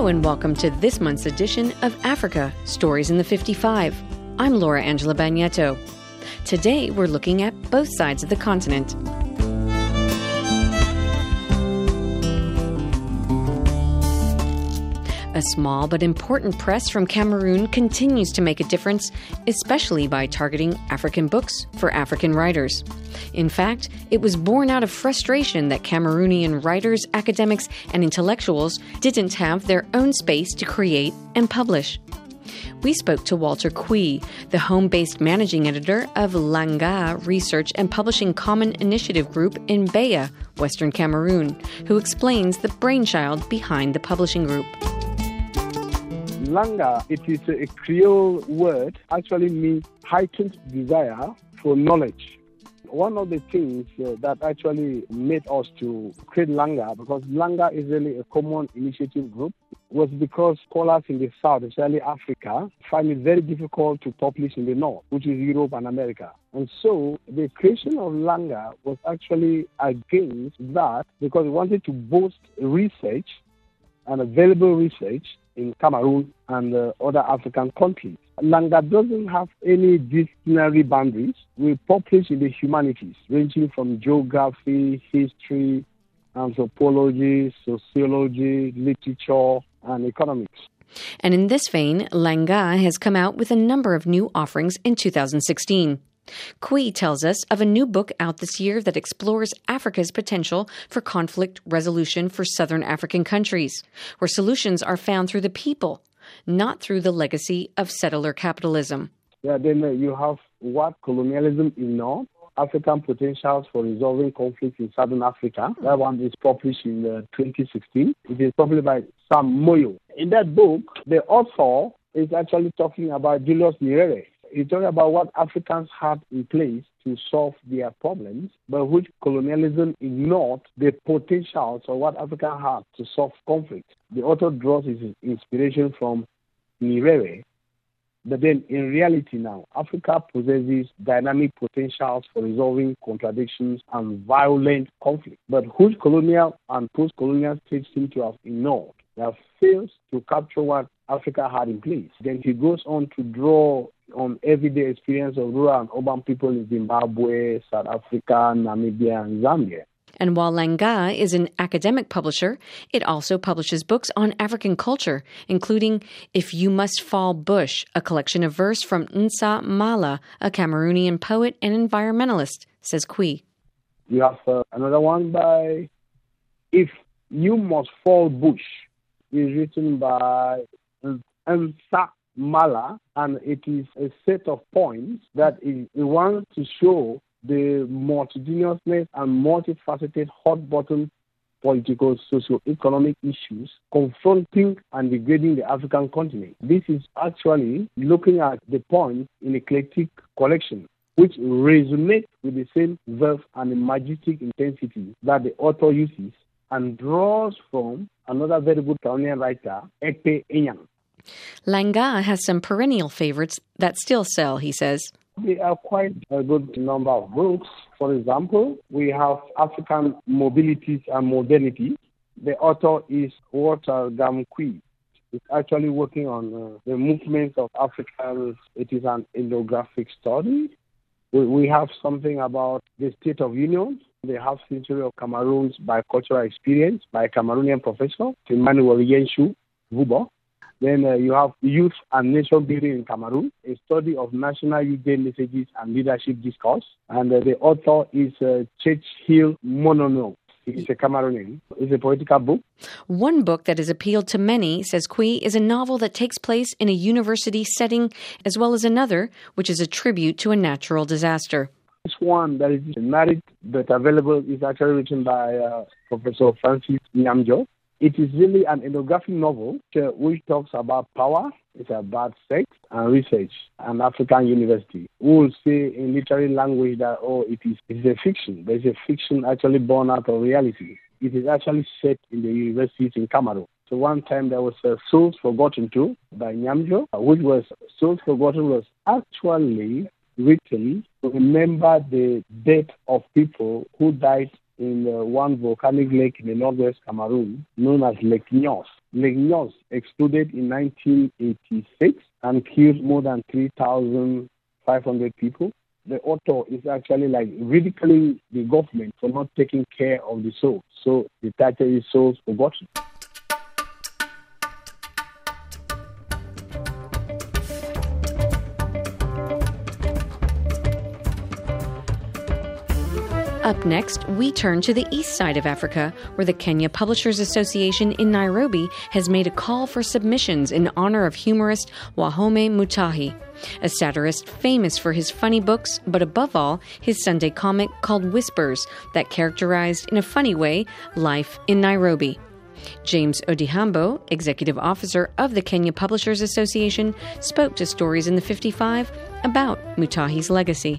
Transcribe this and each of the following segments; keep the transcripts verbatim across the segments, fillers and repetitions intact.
Hello and welcome to this month's edition of Africa, Stories in the fifty-five. I'm Laura Angela Bagnetto. Today we're looking at both sides of the continent. A small but important press from Cameroon continues to make a difference, especially by targeting African books for African writers. In fact, it was born out of frustration that Cameroonian writers, academics, and intellectuals didn't have their own space to create and publish. We spoke to Walter Kwee, the home-based managing editor of Langa Research and Publishing Common Initiative Group in Beya, Western Cameroon, who explains the brainchild behind the publishing group. Langa, it is a Creole word, actually means heightened desire for knowledge. One of the things uh, that actually made us to create Langa, because Langa is really a common initiative group, was because scholars in the South, especially Africa, find it very difficult to publish in the North, which is Europe and America. And so the creation of Langa was actually against that because we wanted to boost research and available research in Cameroon and uh, other African countries. Langa doesn't have any disciplinary boundaries. We publish in the humanities, ranging from geography, history, anthropology, sociology, literature, and economics. And in this vein, Langa has come out with a number of new offerings in two thousand sixteen. Kwee tells us of a new book out this year that explores Africa's potential for conflict resolution for southern African countries, where solutions are found through the people, not through the legacy of settler capitalism. Yeah, then uh, you have What Colonialism Ignored, African Potentials for Resolving Conflicts in Southern Africa. That one is published in uh, twenty sixteen. It is published by Sam Moyo. In that book, the author is actually talking about Julius Nyerere. He's talking about what Africans had in place to solve their problems, but which colonialism ignored the potentials of what Africa had to solve conflict. The author draws his inspiration from Nyerere, but then in reality now, Africa possesses dynamic potentials for resolving contradictions and violent conflict, but which colonial and post-colonial states seem to have ignored. They have failed to capture what Africa had in place. Then he goes on to draw on everyday experience of rural and urban people in Zimbabwe, South Africa, Namibia, and Zambia. And while Langa is an academic publisher, it also publishes books on African culture, including If You Must Fall Bush, a collection of verse from Nsa Mala, a Cameroonian poet and environmentalist, says Kwee. You have uh, another one by If You Must Fall Bush, is written by Nsa Mala, and it is a set of poems that it, it wants to show the multitudinousness and multifaceted hot-button political, socio-economic issues confronting and degrading the African continent. This is actually looking at the poems in a eclectic collection, which resonates with the same verve and the majestic intensity that the author uses and draws from another very good Cameroonian writer, Ekpe Enyang. Langa has some perennial favorites that still sell, he says. There are quite a good number of books. For example, we have African Mobilities and Modernity. The author is Walter Kwee. It's actually working on uh, the movements of Africans. It is an ethnographic study. We, we have something about the State of Union, the half century of Cameroon's bicultural experience by a Cameroonian professor, Emmanuel Yenshu Vubo. Then uh, you have Youth and Nation Building in Cameroon, a study of national youth day messages and leadership discourse. And uh, the author is uh, Churchill Monono. He's a Cameroonian. It's a political book. One book that has appealed to many, says Kwee, is a novel that takes place in a university setting, as well as another, which is a tribute to a natural disaster. This one that is married but available is actually written by uh, Professor Francis Nyamjo. It is really an ethnographic novel uh, which talks about power, it's about sex and research and African university. We will say in literary language that, oh, it is it's a fiction. There's a fiction actually born out of reality. It is actually set in the universities in Cameroon. So one time there was a Souls Forgotten too by Nyamjo, which was, Souls Forgotten was actually written to remember the death of people who died in uh, one volcanic lake in the northwest Cameroon known as Lake Nyos. Lagnos exploded in nineteen eighty-six and killed more than three thousand five hundred people. The author is actually like ridiculing the government for not taking care of the soul. So the title is Souls Forgotten. Up next, we turn to the east side of Africa, where the Kenya Publishers Association in Nairobi has made a call for submissions in honor of humorist Wahome Mutahi, a satirist famous for his funny books, but above all, his Sunday comic called Whispers that characterized, in a funny way, life in Nairobi. James Odihambo, executive officer of the Kenya Publishers Association, spoke to Stories in the fifty-five about Mutahi's legacy.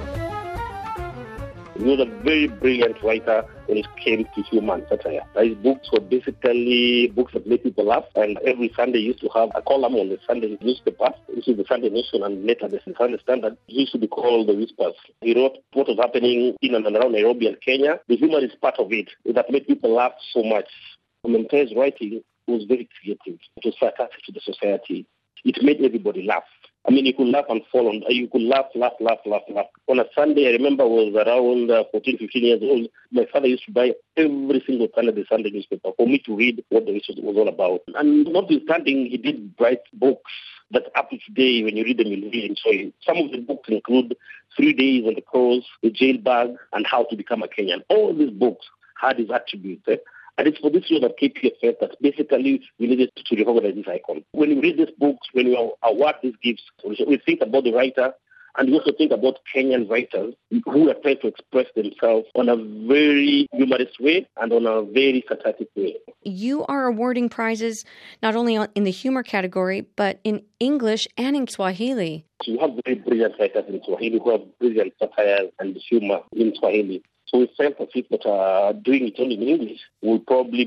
He was a very brilliant writer when it came to humor and satire. His books were basically books that made people laugh, and every Sunday he used to have a column on the Sunday newspaper, which is the Sunday Nation, and later the Sunday Standard. It used to be called The Whispers. He wrote what was happening in and around Nairobi and Kenya. The humor is part of it that made people laugh so much. Mutahi's writing was very creative. It was sarcastic to the society. It made everybody laugh. I mean, you could laugh and fall on, you could laugh, laugh, laugh, laugh, laugh. On a Sunday, I remember I was around uh, fourteen, fifteen years old. My father used to buy every single Sunday the Sunday newspaper for me to read what the Whispers was all about. And notwithstanding, he did write books that up to today, when you read them, you really enjoy it. Some of the books include Three Days on the Cross, The Jail Bag, and How to Become a Kenyan. All these books had his attributes. Eh? And it's for this reason that K P F felt that basically we needed to recognize this icon. When we read these books, when we award these gifts, we think about the writer, and we also think about Kenyan writers who are trying to express themselves on a very humorous way and on a very satiric way. You are awarding prizes not only in the humor category, but in English and in Swahili. So you have very brilliant writers in Swahili who have brilliant satire and humor in Swahili. So we felt as if that uh, doing it only in English will probably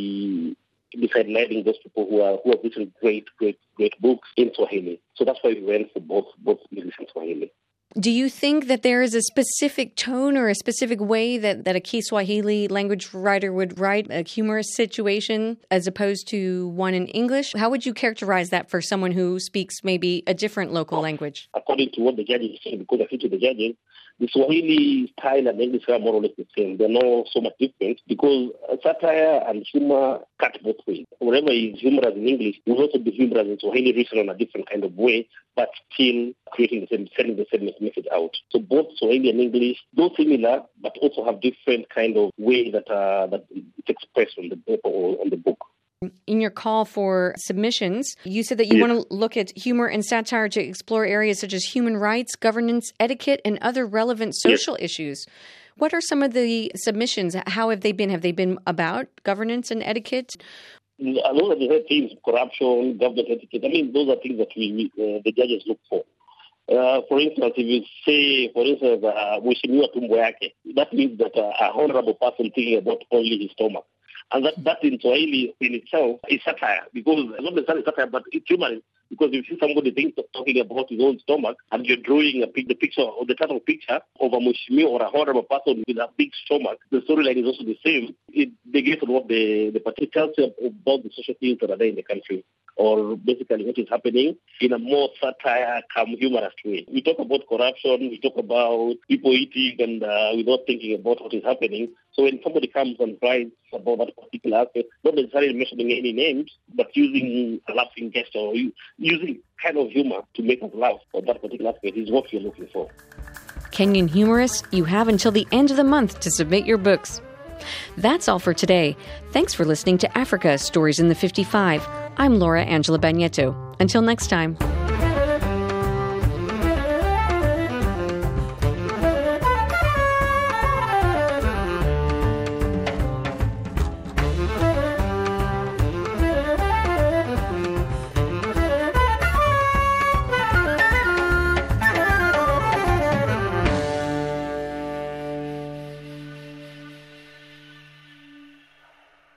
be sidelining those people who are who have written great, great, great books in Swahili. So that's why we went for both both English and Swahili. Do you think that there is a specific tone or a specific way that, that a Kiswahili language writer would write a humorous situation as opposed to one in English? How would you characterize that for someone who speaks maybe a different local oh, language? According to what the judges say, because I think to the judges, the Swahili style and English are more or less the same. They're not so much different because satire and humor cut both ways. Wherever is humorous in English, will also be humorous in Swahili, written on a different kind of way, but still creating the same, sending the same message out. So both Swahili and English, though similar, but also have different kind of way that uh, that it's expressed on the paper or on the book. In your call for submissions, you said that you yes. want to look at humor and satire to explore areas such as human rights, governance, etiquette, and other relevant social yes. issues. What are some of the submissions? How have they been? Have they been about governance and etiquette? Those are the things, corruption, government etiquette. I mean, those are things that we uh, the judges look for. Uh, for instance, if you say, for instance, uh, Mheshimiwa Tumbo Yake, that means that uh, a honorable person thinking about only his stomach. And that, that in Swahili in itself is satire, because not necessarily satire, but it's humorous. Because if you see somebody thinks of talking about his own stomach and you're drawing a pic, the picture or the type of picture of a mushmi or a horrible person with a big stomach, the storyline is also the same. It negates what the, the party tells you about the social things that are there in the country, or basically what is happening in a more satire, calm, humorous way. We talk about corruption, we talk about people eating and uh, without thinking about what is happening. So when somebody comes and writes about that particular aspect, not necessarily mentioning any names, but using a laughing gesture or using kind of humor to make us laugh on that particular aspect is what you're looking for. Kenyan humorists, you have until the end of the month to submit your books. That's all for today. Thanks for listening to Africa Stories in the fifty-five. I'm Laura Angela Bagneto. Until next time.